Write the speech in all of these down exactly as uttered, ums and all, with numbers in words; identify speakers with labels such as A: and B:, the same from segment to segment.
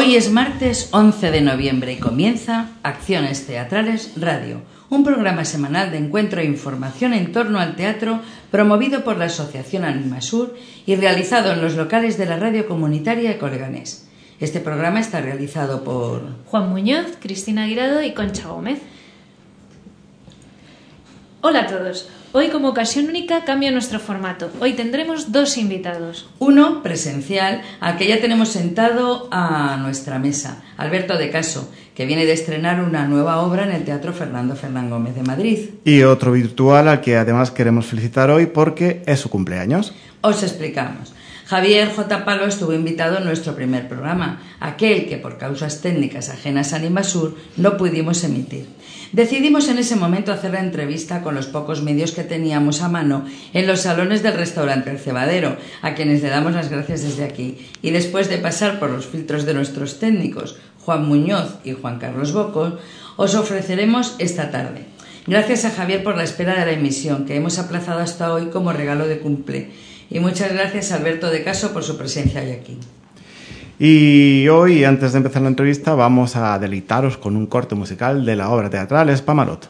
A: Hoy es martes once de noviembre y comienza Acciones Teatrales Radio, un programa semanal de encuentro e información en torno al teatro promovido por la Asociación Animasur y realizado en los locales de la radio comunitaria de Colganés. Este programa está realizado por
B: Juan Muñoz, Cristina Guirado y Concha Gómez. Hola a todos. Hoy, como ocasión única, cambia nuestro formato. Hoy tendremos dos invitados.
A: Uno presencial, al que ya tenemos sentado a nuestra mesa, Alberto de Caso, que viene de estrenar una nueva obra en el Teatro Fernando Fernán Gómez de Madrid.
C: Y otro virtual, al que además queremos felicitar hoy porque es su cumpleaños.
A: Os explicamos. Javier J. Palo estuvo invitado en nuestro primer programa, aquel que por causas técnicas ajenas a Animasur no pudimos emitir. Decidimos en ese momento hacer la entrevista con los pocos medios que teníamos a mano en los salones del restaurante El Cebadero, a quienes le damos las gracias desde aquí. Y después de pasar por los filtros de nuestros técnicos, Juan Muñoz y Juan Carlos Bocos, os ofreceremos esta tarde. Gracias a Javier por la espera de la emisión, que hemos aplazado hasta hoy como regalo de cumple. Y muchas gracias a Alberto de Caso por su presencia hoy aquí.
C: Y hoy, antes de empezar la entrevista, vamos a deleitaros con un corte musical de la obra teatral Spamalot.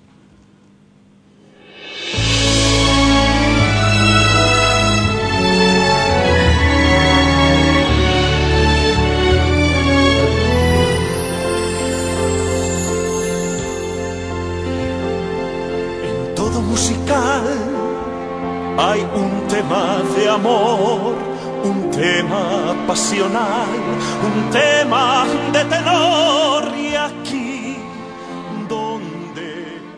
D: En todo musical hay un tema de amor, un tema pasional, un tema de tenor, y aquí donde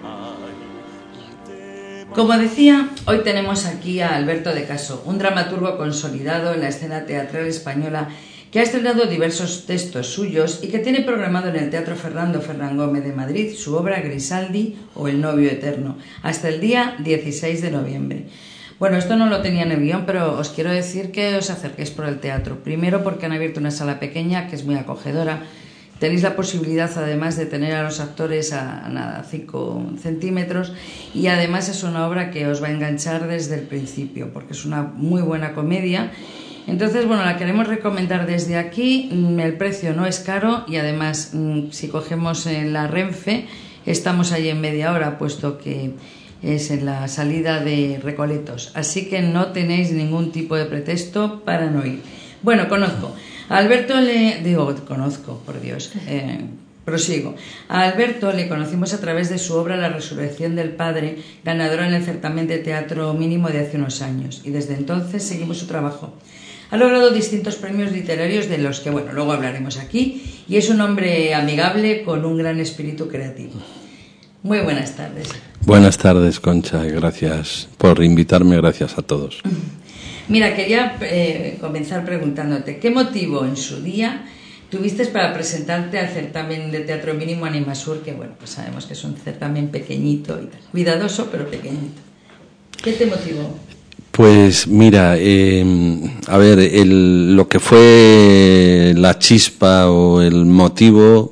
D: hay un tema...
A: Como decía, hoy tenemos aquí a Alberto de Caso, un dramaturgo consolidado en la escena teatral española que ha estrenado diversos textos suyos y que tiene programado en el Teatro Fernando Fernán Gómez de Madrid su obra Grisaldi o El novio eterno, hasta el día dieciséis de noviembre. Bueno, esto no lo tenía en el guión, pero os quiero decir que os acerquéis por el teatro. Primero porque han abierto una sala pequeña que es muy acogedora. Tenéis la posibilidad además de tener a los actores a, a nada, cinco centímetros, y además es una obra que os va a enganchar desde el principio porque es una muy buena comedia. Entonces, bueno, la queremos recomendar desde aquí. El precio no es caro y además si cogemos la Renfe estamos allí en media hora, puesto que es en la salida de Recoletos, así que no tenéis ningún tipo de pretexto para no ir. Bueno, conozco a Alberto, le digo, conozco, por Dios, eh, prosigo. A Alberto le conocimos a través de su obra La resurrección del padre, ganadora en el certamen de teatro mínimo de hace unos años, y desde entonces seguimos su trabajo. Ha logrado distintos premios literarios de los que, bueno, luego hablaremos aquí, y es un hombre amigable con un gran espíritu creativo. Muy buenas tardes.
E: Buenas tardes, Concha, y gracias por invitarme, gracias a todos.
A: Mira, quería eh, comenzar preguntándote, ¿qué motivo en su día tuviste para presentarte al certamen de teatro mínimo Animasur, que bueno, pues sabemos que es un certamen pequeñito y tal, cuidadoso pero pequeñito? ¿Qué te motivó?
E: Pues mira, eh, a ver, el, lo que fue la chispa o el motivo,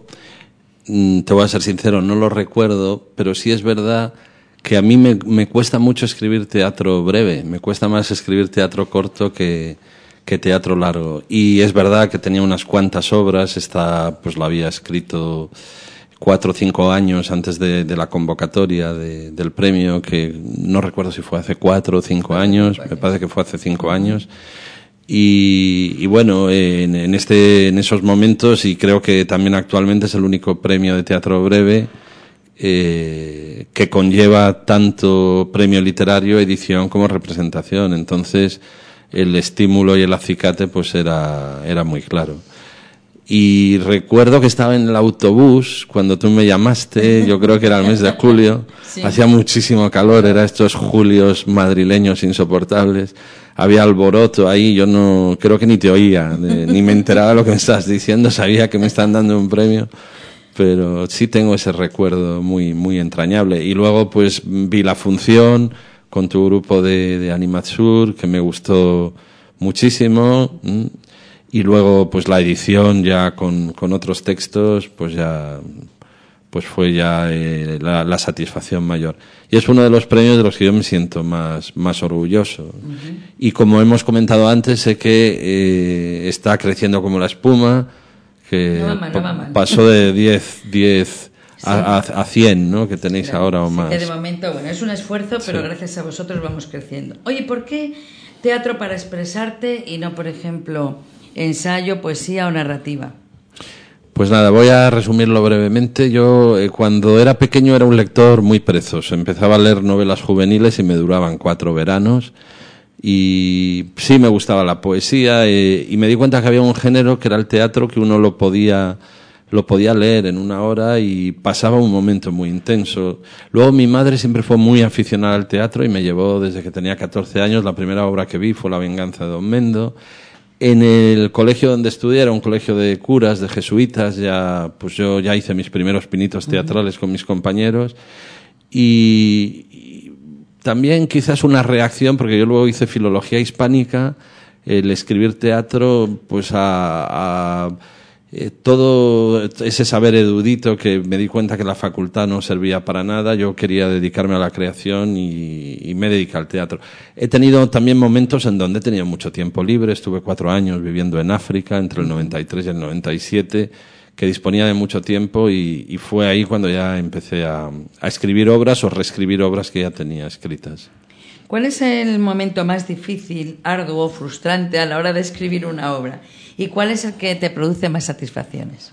E: te voy a ser sincero, no lo recuerdo, pero sí es verdad que a mí me, me cuesta mucho escribir teatro breve, me cuesta más escribir teatro corto que, que teatro largo. Y es verdad que tenía unas cuantas obras, esta pues la había escrito cuatro o cinco años antes de, de la convocatoria de, del premio, que no recuerdo si fue hace cuatro o cinco años, me parece que fue hace cinco años. Y, y bueno, en, en, este, en esos momentos, y creo que también actualmente es el único premio de teatro breve eh, que conlleva tanto premio literario, edición como representación. Entonces, el estímulo y el acicate pues era, era muy claro. Y recuerdo que estaba en el autobús cuando tú me llamaste, yo creo que era el mes de julio, sí. Hacía muchísimo calor, era estos julios madrileños insoportables, había alboroto ahí, yo no, creo que ni te oía, de, ni me enteraba de lo que me estabas diciendo, sabía que me están dando un premio, pero sí tengo ese recuerdo muy, muy entrañable. Y luego pues vi la función con tu grupo de, de Animasur, que me gustó muchísimo. Y luego, pues la edición ya con, con otros textos, pues ya, pues fue ya eh, la, la satisfacción mayor. Y es uno de los premios de los que yo me siento más, más orgulloso. Uh-huh. Y como hemos comentado antes, sé que eh, está creciendo como la espuma, que
A: no va mal, no va mal.
E: pasó de diez, diez a, a, a cien, ¿no? Que tenéis claro, ahora o más.
A: Que de momento, bueno, es un esfuerzo, pero sí, gracias a vosotros vamos creciendo. Oye, ¿por qué teatro para expresarte y no, por ejemplo, ensayo, poesía o narrativa?
E: Pues nada, voy a resumirlo brevemente. Yo eh, cuando era pequeño era un lector muy perezoso. Empezaba a leer novelas juveniles y me duraban cuatro veranos. Y sí me gustaba la poesía eh, y me di cuenta que había un género que era el teatro, que uno lo podía, lo podía leer en una hora y pasaba un momento muy intenso. Luego mi madre siempre fue muy aficionada al teatro y me llevó desde que tenía catorce años. La primera obra que vi fue La venganza de Don Mendo. En el colegio donde estudié, era un colegio de curas, de jesuitas, ya, pues yo ya hice mis primeros pinitos teatrales uh-huh. con mis compañeros y, y también quizás una reacción, porque yo luego hice filología hispánica, el escribir teatro, pues a, a eh, todo ese saber erudito que me di cuenta que la facultad no servía para nada. Yo quería dedicarme a la creación y, y me dediqué al teatro. He tenido también momentos en donde he tenido mucho tiempo libre. Estuve cuatro años viviendo en África entre el noventa y tres y el noventa y siete, que disponía de mucho tiempo y, y fue ahí cuando ya empecé a, a escribir obras o reescribir obras que ya tenía escritas.
A: ¿Cuál es el momento más difícil, arduo, frustrante a la hora de escribir una obra? ¿Y cuál es el que te produce más satisfacciones?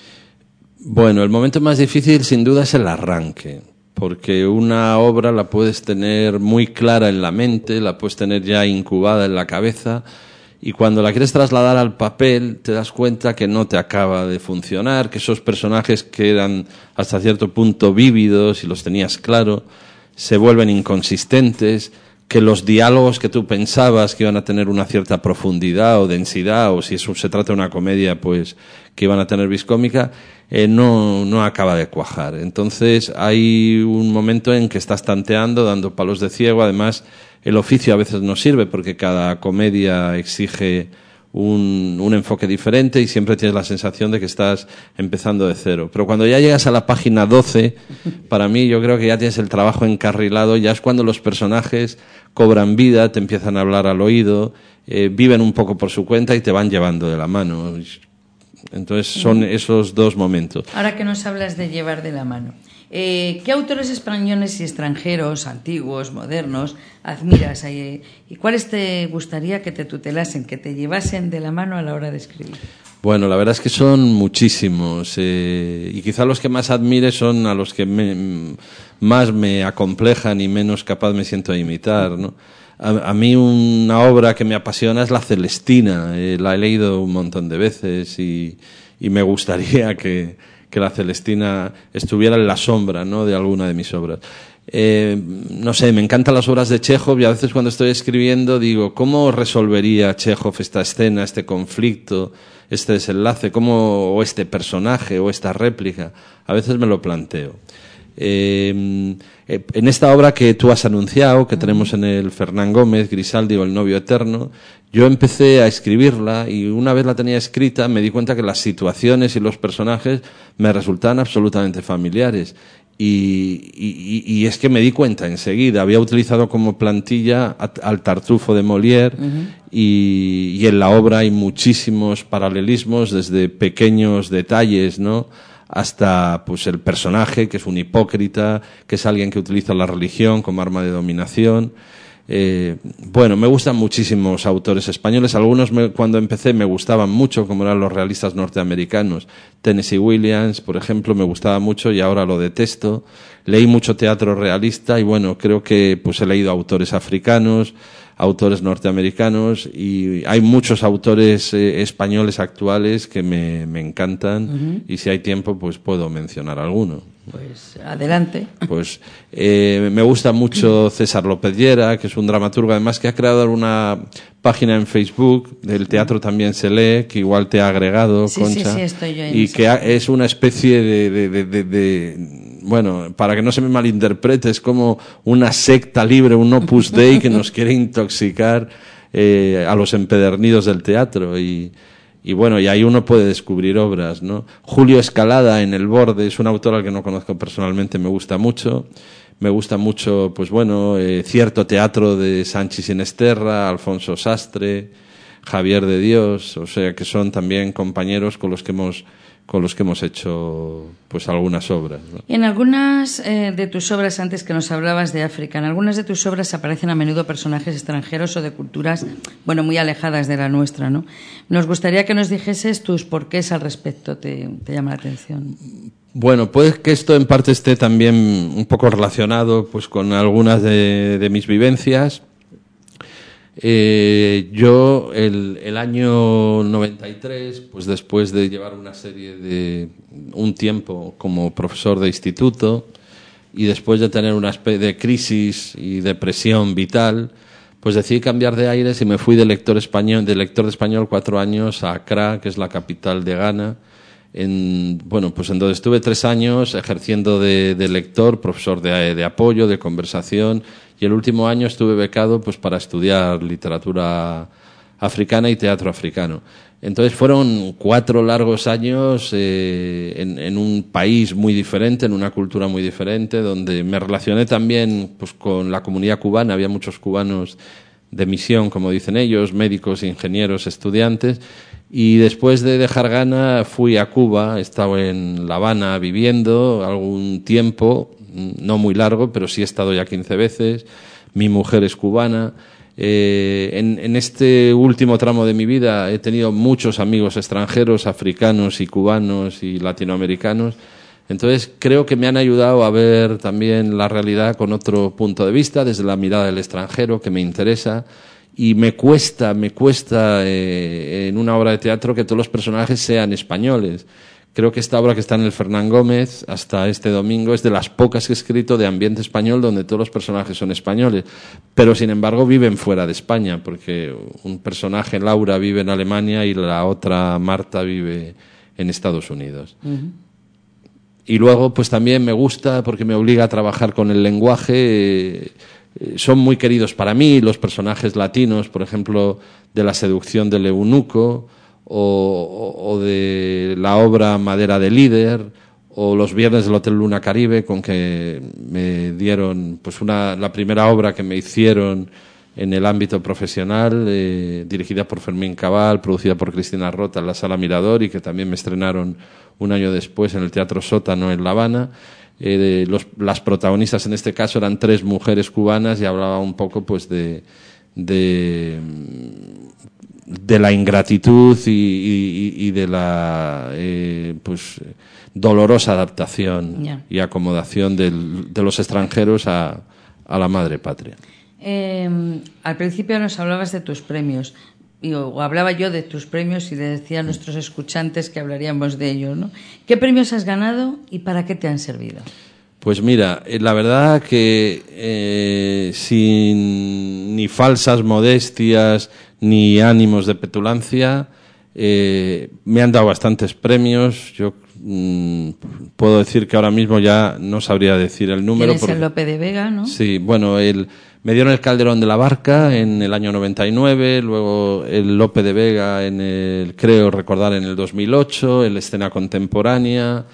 E: Bueno, el momento más difícil sin duda es el arranque, porque una obra la puedes tener muy clara en la mente, la puedes tener ya incubada en la cabeza, y cuando la quieres trasladar al papel te das cuenta que no te acaba de funcionar, que esos personajes que eran hasta cierto punto vívidos y los tenías claro, se vuelven inconsistentes, que los diálogos que tú pensabas que iban a tener una cierta profundidad o densidad, o si eso se trata de una comedia, pues que iban a tener vis cómica, eh, no, no acaba de cuajar. Entonces hay un momento en que estás tanteando, dando palos de ciego. Además, el oficio a veces no sirve porque cada comedia exige un, un enfoque diferente y siempre tienes la sensación de que estás empezando de cero. Pero cuando ya llegas a la página doce, para mí yo creo que ya tienes el trabajo encarrilado, ya es cuando los personajes cobran vida, te empiezan a hablar al oído, eh, viven un poco por su cuenta y te van llevando de la mano. Entonces son esos dos momentos.
A: Ahora que nos hablas de llevar de la mano, eh, ¿qué autores españoles y extranjeros, antiguos, modernos, admiras? Eh, ¿Y cuáles te gustaría que te tutelasen, que te llevasen de la mano a la hora de escribir?
E: Bueno, la verdad es que son muchísimos eh, y quizá los que más admire son a los que me, más me acomplejan y menos capaz me siento de imitar, ¿no? A, a mí una obra que me apasiona es La Celestina, eh, la he leído un montón de veces y, y me gustaría que, que La Celestina estuviera en la sombra, ¿no?, de alguna de mis obras. Eh, no sé, me encantan las obras de Chekhov y a veces cuando estoy escribiendo digo, ¿cómo resolvería Chekhov esta escena, este conflicto, este desenlace, cómo, o este personaje o esta réplica? A veces me lo planteo. Eh, en esta obra que tú has anunciado, que tenemos en el Fernán Gómez, Grisaldi o El novio eterno, yo empecé a escribirla y una vez la tenía escrita me di cuenta que las situaciones y los personajes me resultaban absolutamente familiares. Y, y, y es que me di cuenta enseguida, había utilizado como plantilla al Tartufo de Molière uh-huh. y, y en la obra hay muchísimos paralelismos, desde pequeños detalles, ¿no?, hasta pues el personaje que es un hipócrita, que es alguien que utiliza la religión como arma de dominación. Eh, bueno, me gustan muchísimos autores españoles. Algunos me, cuando empecé me gustaban mucho, como eran los realistas norteamericanos. Tennessee Williams, por ejemplo, me gustaba mucho y ahora lo detesto. Leí mucho teatro realista y bueno, creo que pues he leído autores africanos, autores norteamericanos y hay muchos autores eh, españoles actuales que me, me encantan uh-huh. y si hay tiempo pues puedo mencionar alguno.
A: Pues adelante.
E: Pues eh, me gusta mucho César López Llera, que es un dramaturgo además que ha creado una página en Facebook, del teatro también se lee, que igual te ha agregado,
A: sí,
E: Concha,
A: sí, sí, estoy yo en
E: y
A: eso.
E: que ha, es una especie de, de, de, de, de bueno, para que no se me malinterprete, es como una secta libre, un Opus Dei que nos quiere intoxicar eh, a los empedernidos del teatro y Y bueno, y ahí uno puede descubrir obras, ¿no? Julio Escalada en El Borde es un autor al que no conozco personalmente, me gusta mucho. Me gusta mucho, pues bueno, eh, cierto teatro de Sanchi Sinisterra, Alfonso Sastre, Javier de Dios, o sea que son también compañeros con los que hemos con los que hemos hecho pues algunas obras, ¿no?
A: En algunas eh, de tus obras, antes que nos hablabas de África, en algunas de tus obras aparecen a menudo personajes extranjeros o de culturas, bueno, muy alejadas de la nuestra, ¿no? Nos gustaría que nos dijeses tus porqués al respecto, te, te llama la atención.
E: Bueno, pues que esto en parte esté también un poco relacionado pues con algunas de, de mis vivencias. Eh, yo el, el año noventa y tres, pues después de llevar una serie de un tiempo como profesor de instituto y después de tener una especie de crisis y depresión vital, pues decidí cambiar de aires y me fui de lector español, de lector de español cuatro años a Accra, que es la capital de Ghana. En, bueno, pues en donde estuve tres años ejerciendo de, de lector, profesor de, de apoyo, de conversación, y el último año estuve becado pues para estudiar literatura africana y teatro africano. Entonces fueron cuatro largos años eh, en, en un país muy diferente, en una cultura muy diferente, donde me relacioné también pues con la comunidad cubana. Había muchos cubanos de misión, como dicen ellos, médicos, ingenieros, estudiantes. Y después de dejar Ghana fui a Cuba, he estado en La Habana viviendo algún tiempo, no muy largo, pero sí he estado ya quince veces. Mi mujer es cubana. Eh, en, en este último tramo de mi vida he tenido muchos amigos extranjeros, africanos y cubanos y latinoamericanos. Entonces creo que me han ayudado a ver también la realidad con otro punto de vista, desde la mirada del extranjero, que me interesa. Y me cuesta, me cuesta eh, en una obra de teatro que todos los personajes sean españoles. Creo que esta obra que está en el Fernán Gómez hasta este domingo es de las pocas que he escrito de ambiente español donde todos los personajes son españoles. Pero sin embargo viven fuera de España, porque un personaje, Laura, vive en Alemania y la otra, Marta, vive en Estados Unidos. Uh-huh. Y luego pues también me gusta porque me obliga a trabajar con el lenguaje. Eh, Son muy queridos para mí los personajes latinos, por ejemplo, de La seducción del eunuco, o, o, o de la obra Madera de líder, o Los viernes del Hotel Luna Caribe, con que me dieron pues una la primera obra que me hicieron en el ámbito profesional, eh, dirigida por Fermín Cabal, producida por Cristina Rota en la Sala Mirador, y que también me estrenaron un año después en el Teatro Sótano en La Habana. Eh, de los, las protagonistas en este caso eran tres mujeres cubanas y hablaba un poco pues de de, de la ingratitud y, y, y de la eh, pues dolorosa adaptación yeah. y acomodación del, de los extranjeros a, a la madre patria.
A: Eh, al principio nos hablabas de tus premios. O hablaba yo de tus premios y le decía a nuestros escuchantes que hablaríamos de ellos, ¿no? ¿Qué premios has ganado y para qué te han servido?
E: Pues mira, la verdad que eh, sin ni falsas modestias ni ánimos de petulancia, eh, me han dado bastantes premios. Yo mmm, puedo decir que ahora mismo ya no sabría decir el número.
A: Tienes porque, el Lope de Vega, ¿no?
E: Sí, bueno, el... Me dieron el Calderón de la Barca en el año noventa y nueve, luego el Lope de Vega en el, creo recordar, en el dos mil ocho, el Escena Contemporánea,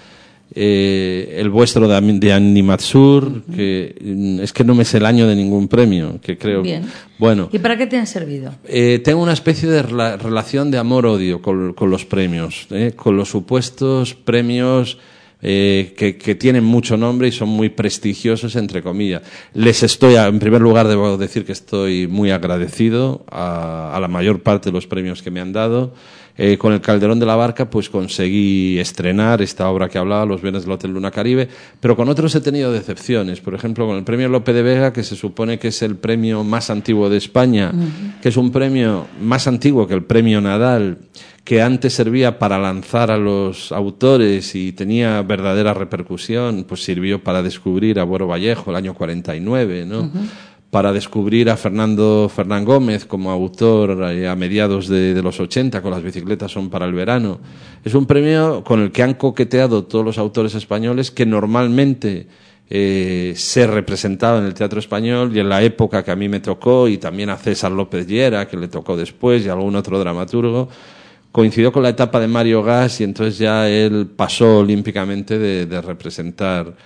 E: eh, el vuestro de, de Animatsur, uh-huh. que es que no me sé el año de ningún premio, que creo.
A: Bien.
E: Bueno.
A: ¿Y para qué te han servido?
E: Eh, tengo una especie de rela- relación de amor-odio con, con los premios, eh, con los supuestos premios. Eh, que, que tienen mucho nombre y son muy prestigiosos, entre comillas. Les estoy, en primer lugar, debo decir que estoy muy agradecido a, a la mayor parte de los premios que me han dado. Eh, con el Calderón de la Barca, pues conseguí estrenar esta obra que hablaba, Los viernes del Hotel Luna Caribe, pero con otros he tenido decepciones. Por ejemplo, con el premio Lope de Vega, que se supone que es el premio más antiguo de España, uh-huh. que es un premio más antiguo que el premio Nadal, que antes servía para lanzar a los autores y tenía verdadera repercusión, pues sirvió para descubrir a Buero Vallejo el año cuarenta y nueve, ¿no? Uh-huh. Para descubrir a Fernando Fernán Gómez como autor eh, a mediados de, de los ochenta, con Las bicicletas son para el verano. Es un premio con el que han coqueteado todos los autores españoles que normalmente eh, se representaba en el teatro español, y en la época que a mí me tocó, y también a César López Llera, que le tocó después, y a algún otro dramaturgo, coincidió con la etapa de Mario Gas, y entonces ya él pasó olímpicamente de, de representar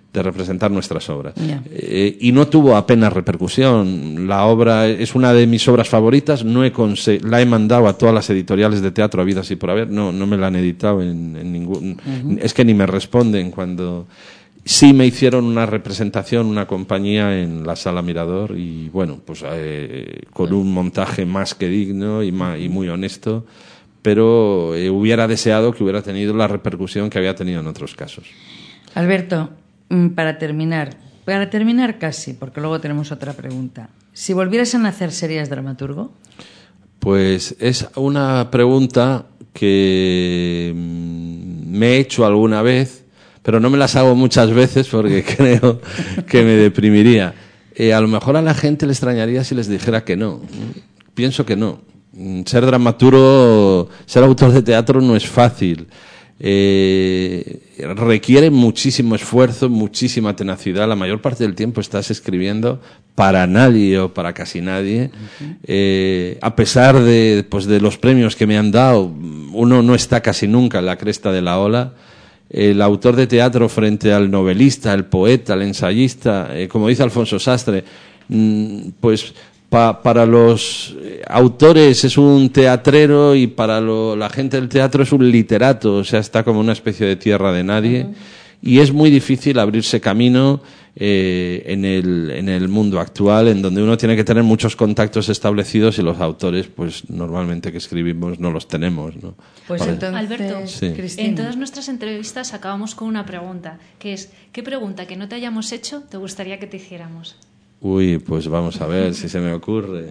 E: de representar nuestras obras.
A: Yeah.
E: Eh, y no tuvo apenas repercusión. La obra es una de mis obras favoritas, no he conse- la he mandado a todas las editoriales de teatro habidas y por haber, no, no me la han editado en, en ningún... Uh-huh. Es que ni me responden cuando... Sí me hicieron una representación, una compañía en la Sala Mirador y bueno, pues eh, con un montaje más que digno y, más, y muy honesto, pero eh, hubiera deseado que hubiera tenido la repercusión que había tenido en otros casos.
A: Alberto, para terminar, para terminar casi, porque luego tenemos otra pregunta. Si volvieras a nacer, ¿serías dramaturgo?
E: Pues es una pregunta que me he hecho alguna vez, pero no me las hago muchas veces porque creo que me deprimiría. Eh, a lo mejor a la gente le extrañaría si les dijera que no. Pienso que no. Ser dramaturgo, ser autor de teatro no es fácil. Eh, requiere muchísimo esfuerzo, muchísima tenacidad. La mayor parte del tiempo estás escribiendo para nadie o para casi nadie. Uh-huh. Eh, a pesar de, pues, de los premios que me han dado, uno no está casi nunca en la cresta de la ola. El autor de teatro frente al novelista, el poeta, el ensayista, eh, como dice Alfonso Sastre, mmm, pues pa, para los autores es un teatrero y para lo, la gente del teatro es un literato, o sea, está como una especie de tierra de nadie. Uh-huh. Y es muy difícil abrirse camino eh, en el, en el mundo actual, en donde uno tiene que tener muchos contactos establecidos y los autores, pues normalmente que escribimos no los tenemos, ¿no?
A: Pues
E: Vale.
A: entonces,
B: Alberto,
E: sí.
B: En todas nuestras entrevistas acabamos con una pregunta, que es, ¿qué pregunta que no te hayamos hecho te gustaría que te hiciéramos?
E: Uy, pues vamos a ver si se me ocurre.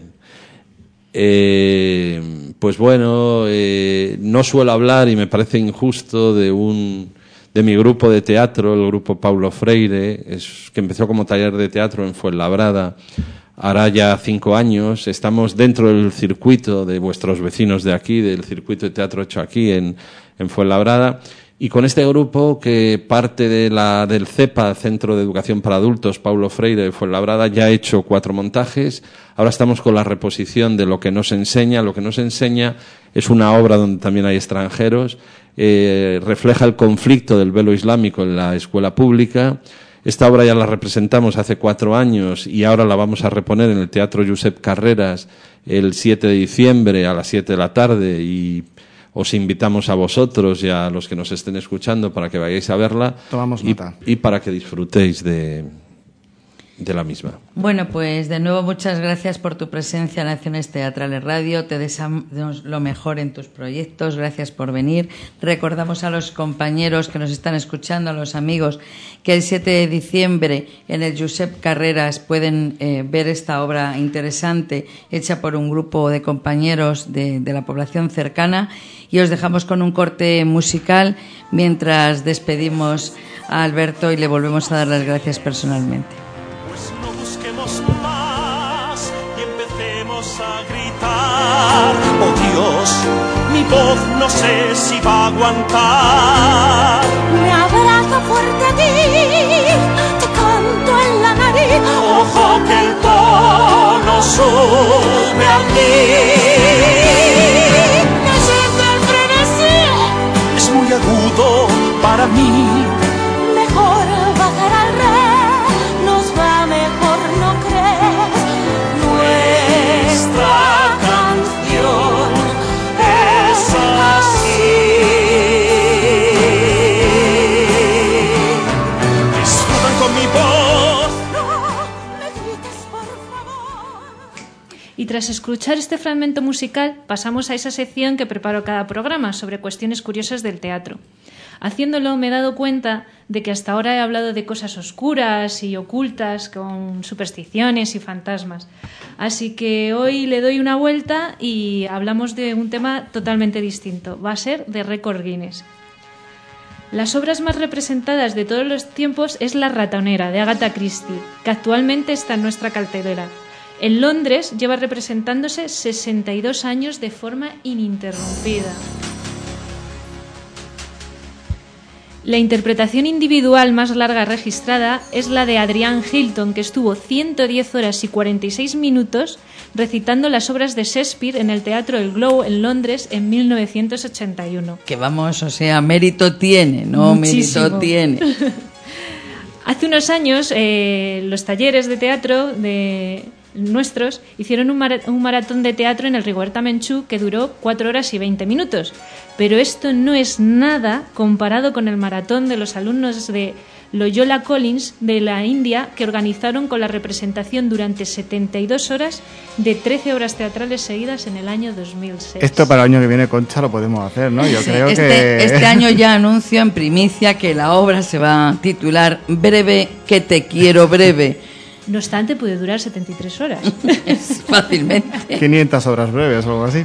E: Eh, pues bueno, eh, no suelo hablar y me parece injusto de un de mi grupo de teatro, el grupo Paulo Freire, es, que empezó como taller de teatro en Fuenlabrada, hará ya cinco años. Estamos dentro del circuito de vuestros vecinos de aquí, del circuito de teatro hecho aquí en, en Fuenlabrada. Y con este grupo, que parte de la, del CEPA, Centro de Educación para Adultos, Paulo Freire de Fuenlabrada, ya ha hecho cuatro montajes. Ahora estamos con la reposición de Lo que nos enseña. Lo que nos enseña es una obra donde también hay extranjeros. Eh, refleja el conflicto del velo islámico en la escuela pública. Esta obra ya la representamos hace cuatro años y ahora la vamos a reponer en el Teatro Josep Carreras el siete de diciembre a las siete de la tarde y os invitamos a vosotros y a los que nos estén escuchando para que vayáis a verla.
C: Tomamos
E: y,
C: nota.
E: y para que disfrutéis de, de la misma.
A: Bueno, pues de nuevo muchas gracias por tu presencia en Acciones Teatrales Radio. Te deseamos lo mejor en tus proyectos. Gracias por venir. Recordamos a los compañeros que nos están escuchando, a los amigos, que el siete de diciembre en el Josep Carreras pueden eh, ver esta obra interesante hecha por un grupo de compañeros de, de la población cercana. Y os dejamos con un corte musical mientras despedimos a Alberto y le volvemos a dar las gracias personalmente.
D: Pues no busquemos más y empecemos a gritar. Oh Dios, mi voz no sé si va a aguantar.
F: Me abrazo fuerte a ti, te canto en la nariz.
D: Ojo que el tono sube a mí. Es muy agudo para mí.
F: Mejor bajar al re, nos va mejor, ¿no crees?
D: Nuestra canción es así. Disfrutan con mi voz.
F: No me grites, por favor.
B: Y tras escuchar este fragmento musical, pasamos a esa sección que preparo cada programa sobre cuestiones curiosas del teatro. Haciéndolo me he dado cuenta de que hasta ahora he hablado de cosas oscuras y ocultas, con supersticiones y fantasmas. Así que hoy le doy una vuelta y hablamos de un tema totalmente distinto. Va a ser de récord Guinness. Las obras más representadas de todos los tiempos es La ratonera, de Agatha Christie, que actualmente está en nuestra cartelera. En Londres lleva representándose sesenta y dos años de forma ininterrumpida. La interpretación individual más larga registrada es la de Adrienne Hilton, que estuvo ciento diez horas y cuarenta y seis minutos recitando las obras de Shakespeare en el Teatro El Globe en Londres en mil novecientos ochenta y uno.
A: Que vamos, o sea, mérito tiene, ¿no?
B: Muchísimo.
A: Mérito tiene.
B: Hace unos años, eh, los talleres de teatro de nuestros hicieron un, mar un maratón de teatro en el Rigoberta Menchú que duró cuatro horas y veinte minutos. Pero esto no es nada comparado con el maratón de los alumnos de Loyola Collins de la India, que organizaron con la representación durante setenta y dos horas de trece obras teatrales seguidas en el año dos mil seis.
C: Esto para el año que viene, Concha, lo podemos hacer, ¿no? Yo
A: sí,
C: creo
A: este,
C: que...
A: este año ya anuncio en primicia que la obra se va a titular Breve, que te quiero breve.
B: No obstante, puede durar setenta y tres horas.
A: Fácilmente.
C: quinientas horas breves o algo así.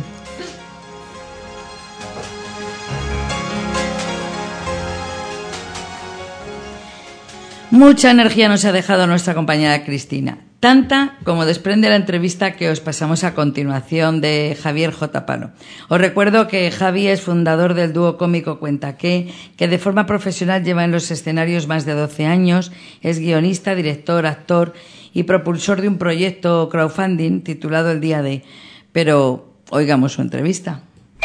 A: Mucha energía nos ha dejado nuestra compañera Cristina, tanta como desprende la entrevista que os pasamos a continuación de Javier J. Palo. Os recuerdo que Javi es fundador del dúo cómico Cuenta Qué, que de forma profesional lleva en los escenarios más de doce años, es guionista, director, actor y propulsor de un proyecto crowdfunding titulado El Día de. Pero oigamos su entrevista.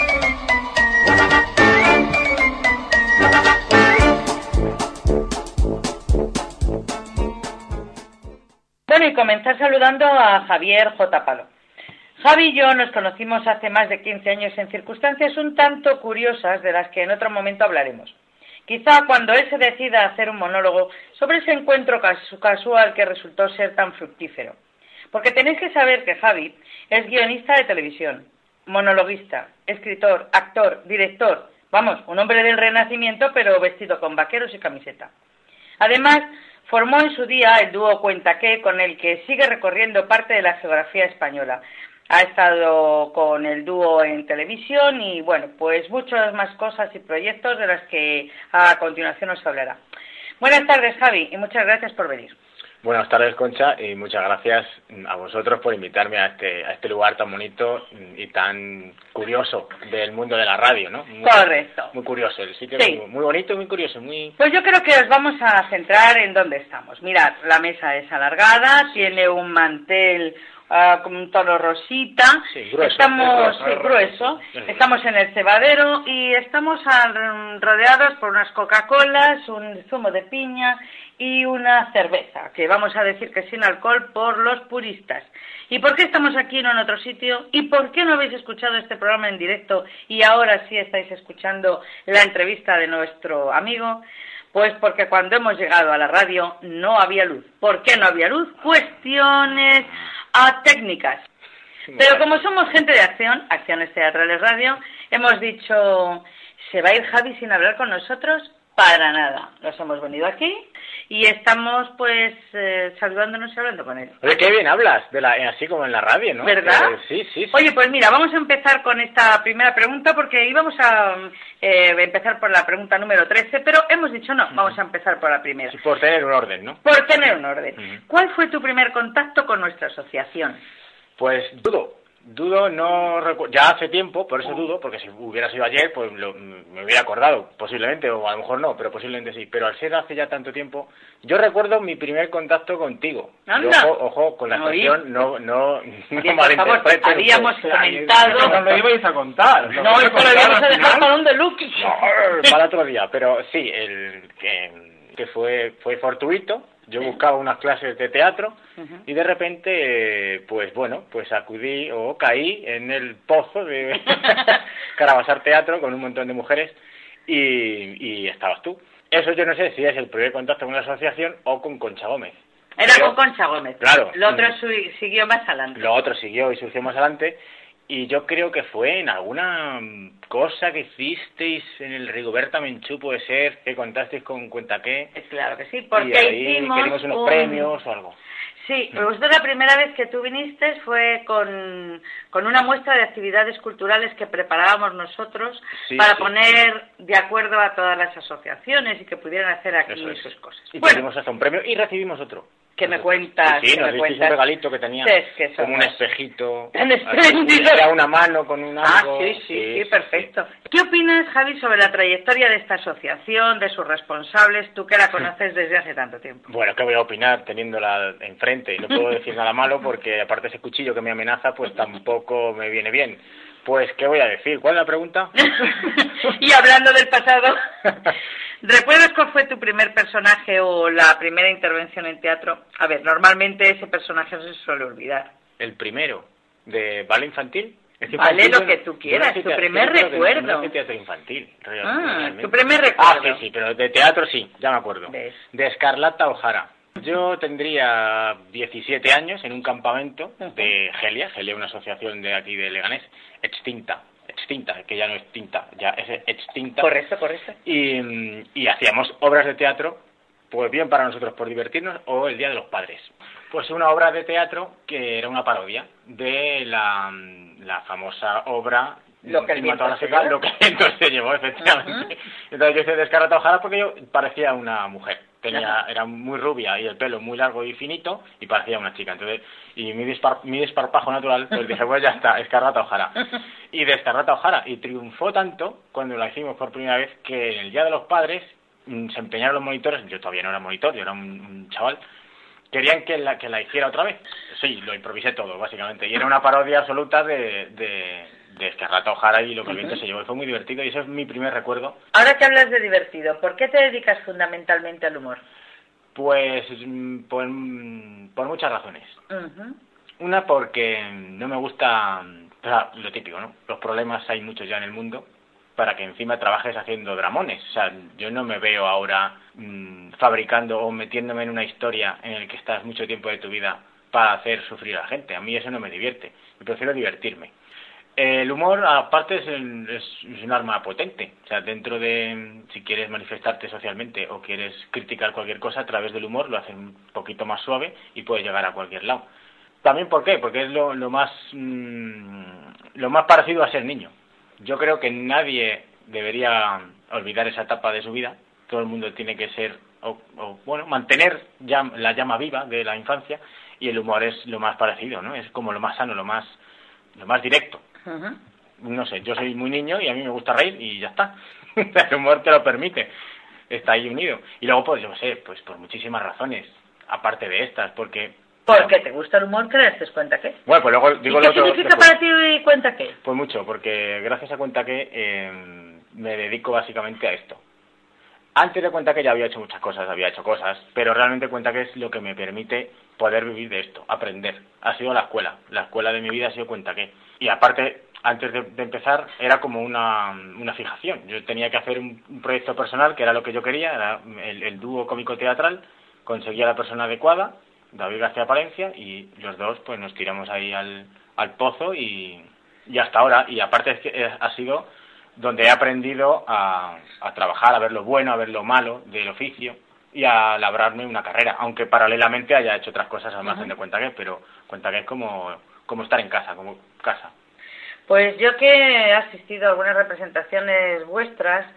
A: Bueno, y comenzar saludando a Javier J. Palo. Javi y yo nos conocimos hace más de quince años en circunstancias un tanto curiosas de las que en otro momento hablaremos. Quizá cuando él se decida a hacer un monólogo sobre ese encuentro casual que resultó ser tan fructífero. Porque tenéis que saber que Javi es guionista de televisión, monologuista, escritor, actor, director, vamos, un hombre del Renacimiento pero vestido con vaqueros y camiseta. Además, formó en su día el dúo Cuenta Qué, con el que sigue recorriendo parte de la geografía española. Ha estado con el dúo en televisión y, bueno, pues muchas más cosas y proyectos de las que a continuación os hablará. Buenas tardes, Javi, y muchas gracias por venir.
G: Buenas tardes, Concha, y muchas gracias a vosotros por invitarme a este a este lugar tan bonito y tan curioso del mundo de la radio, ¿no? Muy,
A: Correcto.
G: Muy curioso, el sitio
A: sí.
G: muy, muy bonito y muy curioso. muy.
A: Pues yo creo que os vamos a centrar en dónde estamos. Mirad, la mesa es alargada, tiene un mantel uh, con un tono rosita.
G: Sí, grueso.
A: Estamos,
G: grueso,
A: sí, grueso. Estamos en el cebadero y estamos al, rodeados por unas Coca-Colas, un zumo de piña y una cerveza, que vamos a decir que sin alcohol por los puristas. ¿Y por qué estamos aquí y no en otro sitio? ¿Y por qué no habéis escuchado este programa en directo y ahora sí estáis escuchando la entrevista de nuestro amigo? Pues porque cuando hemos llegado a la radio no había luz. ¿Por qué no había luz? Cuestiones a técnicas. Pero como somos gente de acción, Acciones Teatrales Radio, hemos dicho, ¿se va a ir Javi sin hablar con nosotros? Para nada. Nos hemos venido aquí y estamos pues eh, saludándonos y hablando con él.
G: Oye, qué bien hablas, de la, así como en la radio, ¿no?
A: ¿Verdad?
G: Eh, sí, sí, sí.
A: Oye, pues mira, vamos a empezar con esta primera pregunta porque íbamos a eh, empezar por la pregunta número trece, pero hemos dicho no, uh-huh. Vamos a empezar por la primera.
G: Sí, por tener un orden, ¿no?
A: Por tener un orden.
G: Uh-huh.
A: ¿Cuál fue tu primer contacto con nuestra asociación?
G: Pues dudo. Dudo, no recuerdo, ya hace tiempo, por eso dudo, porque si hubiera sido ayer, pues lo, me hubiera acordado, posiblemente, o a lo mejor no, pero posiblemente sí. Pero al ser hace ya tanto tiempo, yo recuerdo mi primer contacto contigo.
A: ¡Anda!
G: Y ojo, ojo, con la expresión, no, no, no
A: malinterpreten. Habíamos comentado...
C: No lo ibais a contar.
A: No, no esto lo íbamos a dejar para un deluxe.
G: No, para otro día, pero sí, el que, que fue, fue fortuito. Yo buscaba unas clases de teatro uh-huh. y de repente, pues bueno, pues acudí o caí en el pozo de Carabasar Teatro con un montón de mujeres y, y estabas tú. Eso yo no sé si es el primer contacto con la asociación o con Concha Gómez.
A: Era
G: Pero,
A: con Concha Gómez.
G: Claro.
A: Lo otro su- siguió más adelante.
G: Lo otro siguió y surgió más adelante. Y yo creo que fue en alguna cosa que hicisteis en el Rigoberta Menchú, puede ser, que contasteis con Cuenta Qué.
A: Claro que sí, porque
G: y ahí
A: hicimos
G: queríamos unos
A: un...
G: premios o algo.
A: Sí, vosotros la primera vez que tú viniste fue con, con una muestra de actividades culturales que preparábamos nosotros sí, para sí. poner de acuerdo a todas las asociaciones y que pudieran hacer aquí es. sus cosas.
G: Y
A: bueno,
G: pedimos hasta un premio y recibimos otro.
A: ¿Qué me cuentas?
G: Sí, sí nos
A: me
G: disteis un regalito que tenía
A: es que
G: como un espejito.
A: Tan espléndido.
G: Era una mano con un algo.
A: Ah, sí, sí, sí, sí, perfecto. Sí. ¿Qué opinas, Javi, sobre la trayectoria de esta asociación, de sus responsables, tú que la conoces desde hace tanto tiempo?
G: Bueno, ¿qué voy a opinar teniéndola enfrente? Y no puedo decir nada malo porque aparte ese cuchillo que me amenaza, pues tampoco me viene bien. Pues, ¿qué voy a decir? ¿Cuál es la pregunta?
A: Y hablando del pasado, ¿Recuerdas cuál fue tu primer personaje o la primera intervención en teatro? A ver, normalmente ese personaje no se suele olvidar.
G: El primero, de ballet infantil. Es que
A: Vale,
G: infantil,
A: lo que tú quieras,
G: no
A: tu
G: te-
A: primer
G: yo creo que no-
A: recuerdo.
G: No, es teatro infantil. real-
A: Ah,
G: realmente.
A: tu primer
G: Ah,
A: recuerdo.
G: sí, sí, pero de teatro sí, ya me acuerdo.
A: ¿Ves?
G: De Escarlata O'Hara. Yo tendría diecisiete años en un campamento de Gelia, Gelia una asociación de aquí de Leganés, extinta, extinta, que ya no es tinta, ya es extinta.
A: Correcto, correcto.
G: Y, mm, y hacíamos obras de teatro, pues bien para nosotros por divertirnos, o el Día de los Padres. Pues una obra de teatro que era una parodia de la, la famosa obra
A: Lo que el viento
G: cinematográfica,
A: se llevó.
G: Lo que el viento se llevó, efectivamente.
A: Uh-huh.
G: Entonces yo hice de Escarlata O'Hara porque yo parecía una mujer. Tenía,
A: Ajá.
G: era muy rubia y el pelo muy largo y finito y parecía una chica. Entonces, y mi, dispar, mi desparpajo natural, pues dije, pues ya está, Escarlata O'Hara. Y de Escarlata O'Hara. Y triunfó tanto cuando la hicimos por primera vez que en el Día de los Padres mm, se empeñaron los monitores, yo todavía no era monitor, yo era un, un chaval, querían que la, que la hiciera otra vez. Sí, lo improvisé todo, básicamente. Y era una parodia absoluta de, de, de Escarlata O'Hara y lo que el viento se llevó. Y fue muy divertido y ese es mi primer recuerdo.
A: Ahora que hablas de divertido, ¿por qué te dedicas fundamentalmente al humor?
G: Pues mm, por, mm, por muchas razones.
A: Uh-huh.
G: Una porque no me gusta, o sea, lo típico, ¿no? Los problemas hay muchos ya en el mundo para que encima trabajes haciendo dramones. O sea, yo no me veo ahora mmm, fabricando o metiéndome en una historia en la que estás mucho tiempo de tu vida para hacer sufrir a la gente. A mí eso no me divierte. Yo prefiero divertirme. El humor, aparte, es, el, es, es un arma potente. O sea, dentro de, si quieres manifestarte socialmente o quieres criticar cualquier cosa, a través del humor lo haces un poquito más suave y puedes llegar a cualquier lado. También, ¿por qué? Porque es lo, lo más mmm, lo más parecido a ser niño. Yo creo que nadie debería olvidar esa etapa de su vida. Todo el mundo tiene que ser, o, o bueno, mantener llam, la llama viva de la infancia, y el humor es lo más parecido, ¿no? Es como lo más sano, lo más, lo más directo.
A: Uh-huh.
G: No sé, yo soy muy niño y a mí me gusta reír y ya está. El humor te lo permite. Está ahí unido. Y luego, pues, yo sé, pues por muchísimas razones, aparte de estas, porque...
A: ¿Porque te gusta el humor? ¿Que te das cuenta qué?
G: Bueno, pues luego digo
A: ¿Y qué
G: lo otro
A: significa
G: después.
A: para ti cuenta qué?
G: Pues mucho, porque gracias a Cuenta que eh, me dedico básicamente a esto. Antes de Cuenta que ya había hecho muchas cosas, había hecho cosas, pero realmente Cuenta que es lo que me permite poder vivir de esto, aprender. Ha sido la escuela, la escuela de mi vida ha sido Cuenta que. Y aparte, antes de, de empezar, era como una, una fijación. Yo tenía que hacer un, un proyecto personal, que era lo que yo quería, era el, el dúo cómico-teatral, conseguía la persona adecuada, David García Palencia, y los dos pues nos tiramos ahí al, al pozo y, y hasta ahora. Y aparte es que ha sido donde he aprendido a, a trabajar, a ver lo bueno, a ver lo malo del oficio y a labrarme una carrera, aunque paralelamente haya hecho otras cosas al margen de Cuenta que, pero Cuenta que es como, como estar en casa, como casa.
A: Pues yo que he asistido a algunas representaciones vuestras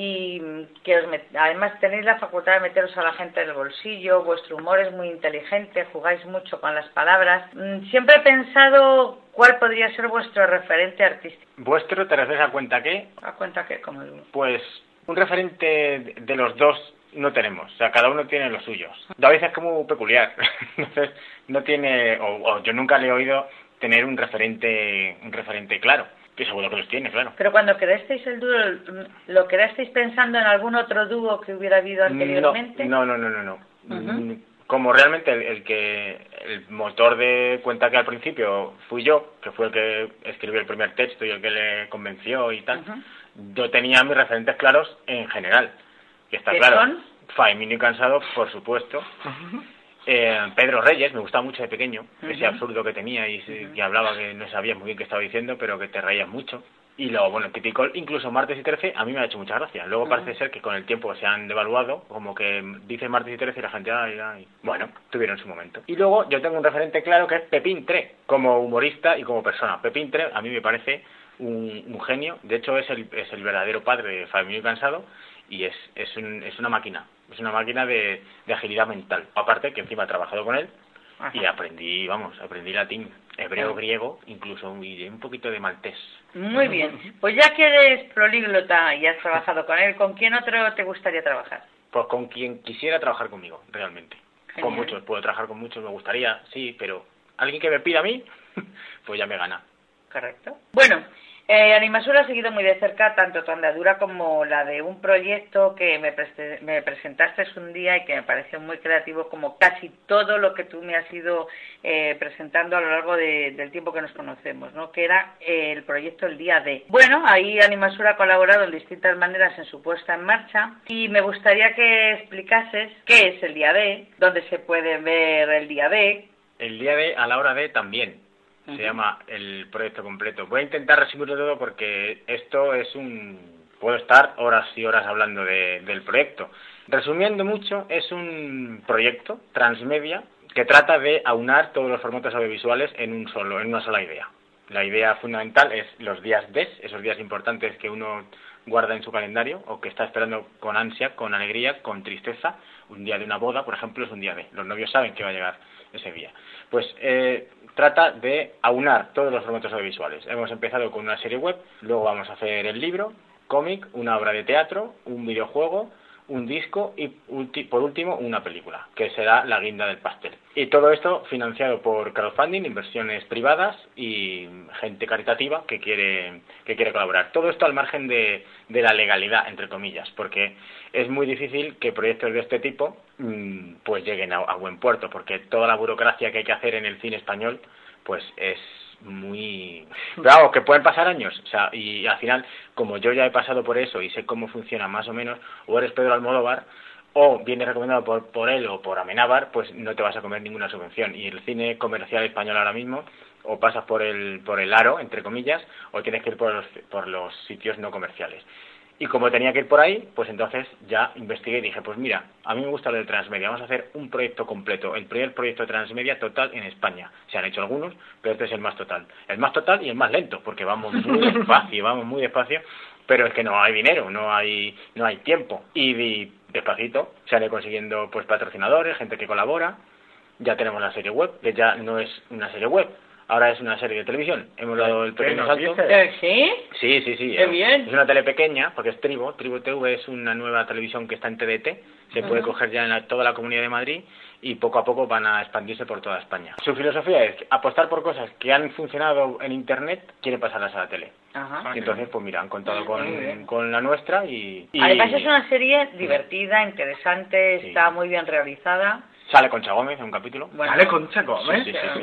A: y que os met... además tenéis la facultad de meteros a la gente en el bolsillo, vuestro humor es muy inteligente, jugáis mucho con las palabras. Siempre he pensado cuál podría ser vuestro referente artístico.
G: ¿Vuestro te refieres a Cuenta que?
A: ¿A Cuenta que? Como el...
G: Pues un referente de los dos no tenemos, o sea, cada uno tiene los suyos. David es como peculiar, entonces no tiene, o, o yo nunca le he oído tener un referente un referente claro, que seguro que los tiene, claro.
A: Pero cuando creasteis el dúo, ¿lo creasteis pensando en algún otro dúo que hubiera habido anteriormente?
G: No, no, no, no, no.
A: Uh-huh.
G: Como realmente el, el que el motor de Cuenta que al principio fui yo, que fue el que escribió el primer texto y el que le convenció y tal, uh-huh. Yo tenía mis referentes claros en general, que está
A: ¿Qué
G: claro.
A: son?
G: Faemino y Cansado, por supuesto. Uh-huh. Eh, Pedro Reyes, me gustaba mucho de pequeño, uh-huh. Ese absurdo que tenía y uh-huh. que hablaba que no sabías muy bien qué estaba diciendo, pero que te reías mucho. Y luego, bueno, típico, incluso Martes y Trece, a mí me ha hecho mucha gracia. Luego uh-huh. parece ser que con el tiempo se han devaluado, como que dice Martes y Trece y la gente, ay, ay. Bueno, tuvieron su momento. Y luego yo tengo un referente claro que es Pepín Tre, como humorista y como persona. Pepín Tre a mí me parece un, un genio, de hecho es el, es el verdadero padre de Faemino y Cansado, y es, es, un, es una máquina, es una máquina de, de agilidad mental. Aparte que encima he trabajado con él, ajá. Y aprendí, vamos, aprendí latín, hebreo, griego, incluso y un poquito de maltés.
A: Muy bien, pues ya que eres políglota y has trabajado con él, ¿con quién otro te gustaría trabajar?
G: Pues con quien quisiera trabajar conmigo, realmente. Genial. Con muchos, puedo trabajar con muchos, me gustaría, sí, pero alguien que me pida a mí, pues ya me gana.
A: Correcto. Bueno,
H: Eh, Animasura ha seguido muy de cerca tanto tu andadura como la de un proyecto que me, preste, me presentaste un día y que me pareció muy creativo, como casi todo lo que tú me has ido eh, presentando a lo largo de, del tiempo que nos conocemos, ¿no? Que era eh, el proyecto El Día D. Bueno, ahí Animasura ha colaborado en distintas maneras en su puesta en marcha y me gustaría que explicases qué es El Día D, dónde se puede ver El Día D.
G: El Día D a la hora D también. Se uh-huh. llama el proyecto completo. Voy a intentar resumirlo todo porque esto es un... Puedo estar horas y horas hablando de, del proyecto. Resumiendo mucho, es un proyecto transmedia que trata de aunar todos los formatos audiovisuales en un solo, en una sola idea. La idea fundamental es los días D, esos días importantes que uno guarda en su calendario o que está esperando con ansia, con alegría, con tristeza. Un día de una boda, por ejemplo, es un día D. Los novios saben que va a llegar ese día. Pues eh, trata de aunar todos los formatos audiovisuales. Hemos empezado con una serie web, luego vamos a hacer el libro, cómic, una obra de teatro, un videojuego, un disco y ulti- por último una película, que será la guinda del pastel. Y todo esto financiado por crowdfunding, inversiones privadas y gente caritativa que quiere que quiere colaborar. Todo esto al margen de, de la legalidad, entre comillas, porque es muy difícil que proyectos de este tipo mmm, pues lleguen a, a buen puerto, porque toda la burocracia que hay que hacer en el cine español pues es muy... Claro, que pueden pasar años, o sea, y al final, como yo ya he pasado por eso y sé cómo funciona más o menos, o eres Pedro Almodóvar, o vienes recomendado por, por él o por Amenábar, pues no te vas a comer ninguna subvención. Y el cine comercial español ahora mismo, o pasas por el por el aro, entre comillas, o tienes que ir por los, por los sitios no comerciales. Y como tenía que ir por ahí, pues entonces ya investigué y dije, pues mira, a mí me gusta lo de transmedia, vamos a hacer un proyecto completo, el primer proyecto de transmedia total en España. Se han hecho algunos, pero este es el más total. El más total y el más lento, porque vamos muy despacio, vamos muy despacio, pero es que no hay dinero, no hay no hay tiempo. Y, y despacito se han ido consiguiendo pues patrocinadores, gente que colabora, ya tenemos la serie web, que ya no es una serie web, ahora es una serie de televisión. Hemos dado el pequeño salto.
H: ¿Sí?
G: Sí, sí, sí.
H: Qué bien.
G: Es una tele pequeña, porque es Tribo. Tribo T V es una nueva televisión que está en T D T. Se uh-huh. puede coger ya en la, toda la Comunidad de Madrid y poco a poco van a expandirse por toda España. Su filosofía es apostar por cosas que han funcionado en Internet, quieren pasarlas a la tele.
H: Ajá.
G: Y entonces, pues mira, han contado con, con la nuestra y, y...
H: Además es una serie divertida, interesante,
G: sí.
H: está muy bien realizada.
G: Sale Concha Gómez en un capítulo.
C: Bueno, ¿sale Concha Gómez?
G: Sí, sí, sí.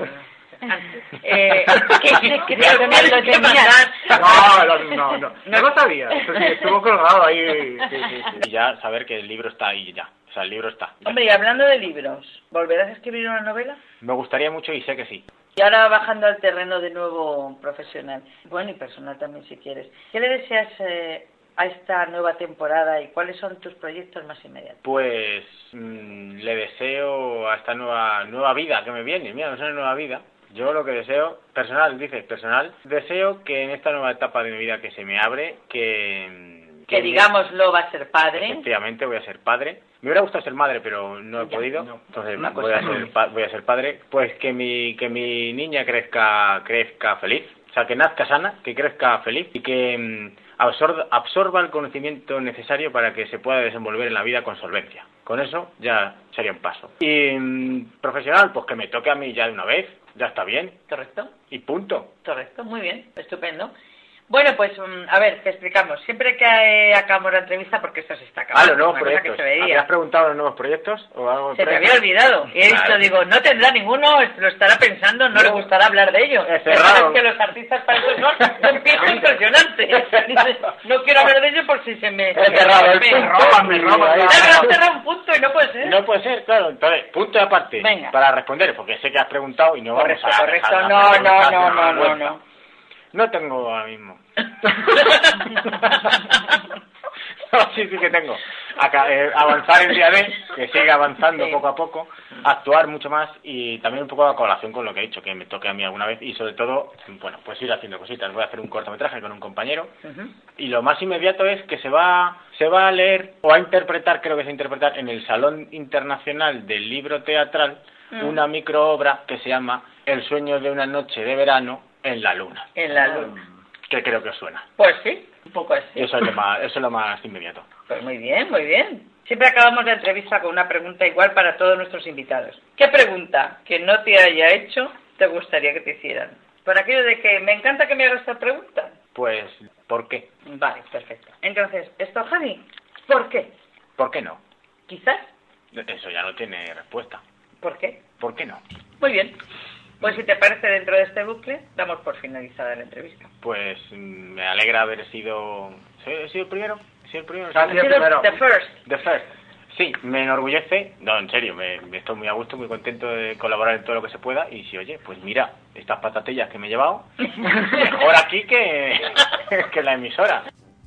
H: Eh, ¿Qué, qué, qué, lo tenías?
C: No, no, no, no, no lo sabía. Estuvo colgado ahí.
G: Sí, sí, sí. Y ya saber que el libro está ahí ya. O sea, el libro está. Ya.
H: Hombre, y hablando de libros, ¿volverás a escribir una novela?
G: Me gustaría mucho y sé que sí.
H: Y ahora bajando al terreno de nuevo profesional, bueno, y personal también si quieres. ¿Qué le deseas eh, a esta nueva temporada y cuáles son tus proyectos más inmediatos?
G: Pues mmm, le deseo a esta nueva nueva vida que me viene. Mira, es una nueva vida. Yo lo que deseo, personal, dices, personal, deseo que en esta nueva etapa de mi vida que se me abre, que...
H: Que, que digámoslo, va a ser padre.
G: Efectivamente, voy a ser padre. Me hubiera gustado ser madre, pero no he ya, podido. No. Entonces voy a, ser, voy a ser padre. Pues que mi que mi niña crezca crezca feliz. O sea, que nazca sana, que crezca feliz y que mmm, absorba, absorba el conocimiento necesario para que se pueda desenvolver en la vida con solvencia. Con eso ya sería un paso. Y mmm, profesional, pues que me toque a mí ya de una vez. Ya está bien.
H: Correcto.
G: Y punto.
H: Correcto, muy bien, estupendo. Bueno, pues, um, a ver, te explicamos. Siempre que eh, acabamos la entrevista, porque esto se está acabando.
G: Ah, los nuevos proyectos.
H: ¿Te
G: has preguntado los nuevos proyectos? ¿O algo
H: se te había olvidado. Y he
G: claro.
H: dicho, digo, no tendrá ninguno, lo estará pensando, no, no le gustará hablar de ello.
G: Es cerrado.
H: Es que los artistas para eso son un empieza impresionante. Dices, no quiero hablar de ello por si se me...
G: Es cerrado, el
C: me roban, me roban.
H: Claro, has cerrado un punto y no puede ser.
G: No puede ser, claro. Entonces, punto de aparte.
H: Venga.
G: Para responder, porque sé que has preguntado y no
H: correcto,
G: vamos a...
H: Correcto, correcto. No, no, no, no, no, no.
G: No tengo ahora mismo. No, sí, sí que tengo. Acá, eh, avanzar el día D, que siga avanzando sí. poco a poco, actuar mucho más y también un poco a colación con lo que he dicho, que me toque a mí alguna vez y sobre todo, bueno, pues ir haciendo cositas. Voy a hacer un cortometraje con un compañero uh-huh. y lo más inmediato es que se va se va a leer o a interpretar, creo que se va a interpretar en el Salón Internacional del Libro Teatral uh-huh. una microobra que se llama El sueño de una noche de verano en la luna.
H: En la luna.
G: Que creo que os suena.
H: Pues sí, un poco así.
G: Eso es lo más, eso es lo más inmediato.
H: Pues muy bien, muy bien. Siempre acabamos la entrevista con una pregunta igual para todos nuestros invitados. ¿Qué pregunta que no te haya hecho te gustaría que te hicieran? Por aquello de que me encanta que me hagas esta pregunta.
G: Pues, ¿por qué?
H: Vale, perfecto. Entonces, esto, Javi, ¿por qué?
G: ¿Por qué no?
H: Quizás.
G: Eso ya no tiene respuesta.
H: ¿Por qué?
G: ¿Por qué no?
H: Muy bien. Pues si te parece, dentro de este bucle, damos por finalizada la entrevista.
G: Pues me alegra haber sido... ¿He sido el primero? ¿He sido el primero?
H: Ha sido the first.
G: The first. Sí, me enorgullece. No, en serio, me, me estoy muy a gusto, muy contento de colaborar en todo lo que se pueda. Y si, oye, pues mira, estas patatillas que me he llevado, mejor aquí que, que la emisora.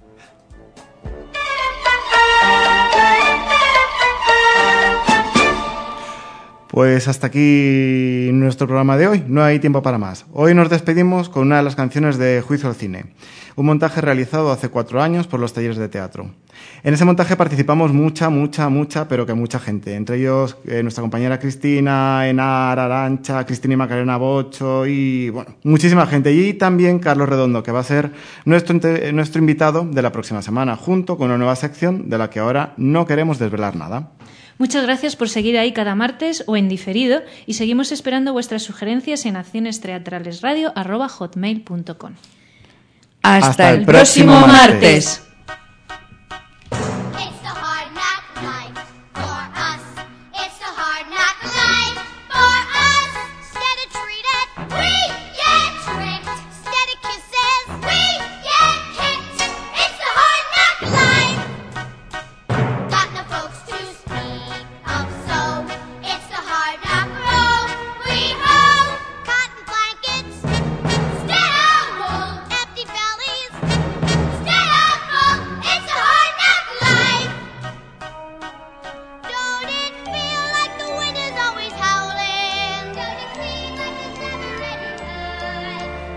C: Pues hasta aquí nuestro programa de hoy. No hay tiempo para más. Hoy nos despedimos con una de las canciones de Juicio al Cine, un montaje realizado hace cuatro años por los talleres de teatro. En ese montaje participamos mucha, mucha, mucha, pero que mucha gente. Entre ellos eh, nuestra compañera Cristina, Enar, Arancha, Cristina y Macarena Bocho y, bueno, muchísima gente. Y también Carlos Redondo, que va a ser nuestro, nuestro invitado de la próxima semana, junto con una nueva sección de la que ahora no queremos desvelar nada.
B: Muchas gracias por seguir ahí cada martes o en diferido y seguimos esperando vuestras sugerencias en accionesteatralesradio arroba hotmail punto com.
A: Hasta, Hasta el, el
C: próximo,
A: próximo martes.
C: martes.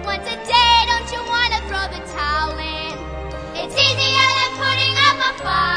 F: It's easier than putting up a fight.